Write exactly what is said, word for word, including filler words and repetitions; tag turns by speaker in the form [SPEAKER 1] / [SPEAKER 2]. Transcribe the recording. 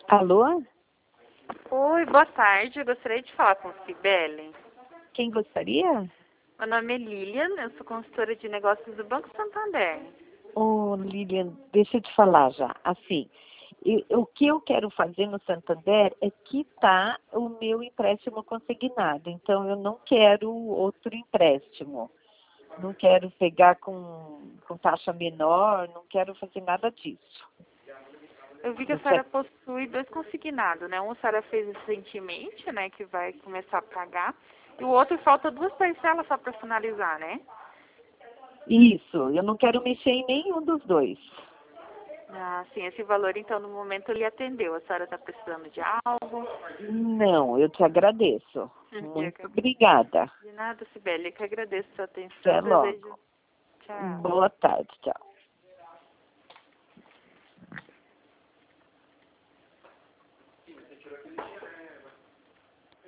[SPEAKER 1] Alô?
[SPEAKER 2] Oi, boa tarde. Eu gostaria de falar com Cibele.
[SPEAKER 1] Quem gostaria?
[SPEAKER 2] Meu nome é Lilian, eu sou consultora de negócios do Banco Santander.
[SPEAKER 1] Ô, Lilian, deixa eu te falar já. Assim, eu- o que eu quero fazer no Santander é quitar o meu empréstimo consignado. Então, eu não quero outro empréstimo. Não quero pegar com, com taxa menor, não quero fazer nada disso.
[SPEAKER 2] Eu vi que a
[SPEAKER 1] Eu quero...
[SPEAKER 2] senhora possui dois consignados, né? Um a senhora fez recentemente, né, que vai começar a pagar. E o outro falta duas parcelas só para finalizar, né?
[SPEAKER 1] Isso, eu não quero mexer em nenhum dos dois.
[SPEAKER 2] Ah, sim, esse valor, então, no momento ele atendeu. A senhora está precisando de algo?
[SPEAKER 1] Não, eu te agradeço.
[SPEAKER 2] Eu
[SPEAKER 1] Muito
[SPEAKER 2] que-
[SPEAKER 1] obrigada.
[SPEAKER 2] De nada, Cibele. Eu que agradeço a sua
[SPEAKER 1] Até
[SPEAKER 2] atenção. Desejo.
[SPEAKER 1] logo.
[SPEAKER 2] Tchau.
[SPEAKER 1] Boa tarde, tchau.